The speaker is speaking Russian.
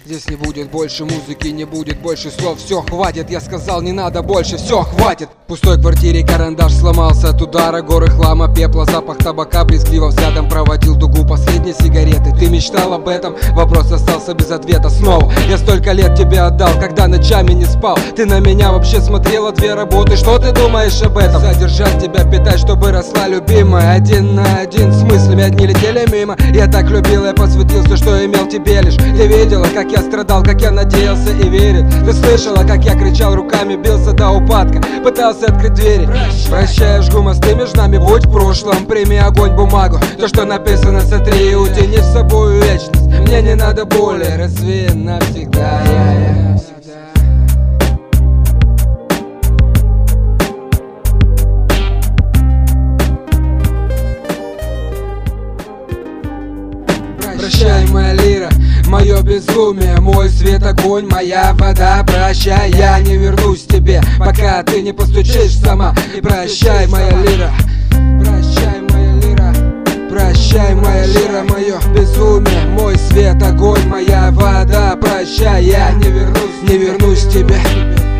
Здесь не будет больше музыки, не будет больше слов. Все, хватит, я сказал, не надо больше, все, хватит. В пустой квартире карандаш сломался от удара. Горы хлама, пепла, запах табака. Брезгливо взглядом проводил дугу последней сигареты. Ты мечтал об этом, вопрос остался без ответа снова. Я столько лет тебе отдал, когда ночами не спал. Ты на меня вообще смотрела 2 работы. Что ты думаешь об этом? Задержать тебя, питать, чтобы росла любимая. 1 на 1 с мыслями одни летели мимо. Я так любил, я посвятился, что имел тебе лишь. Ты видела, как я страдал, как я надеялся и верил. Ты слышала, как я кричал руками, бился до упадка, пытался открыть двери. Прощай, жгу мосты между нами, будь в прошлом. Прими огонь, бумагу, то, что написано, сотри и утяни с собой вечность. Мне не надо боли, развей навсегда. Прощай, моя лира, мое безумие, мой свет, огонь, моя вода. Прощай, я не вернусь к тебе, пока ты не постучишь сама. И прощай, моя лира, прощай, моя лира, прощай, моя лира, мое безумие, мой свет, огонь, моя вода. Прощай, я не вернусь к тебе.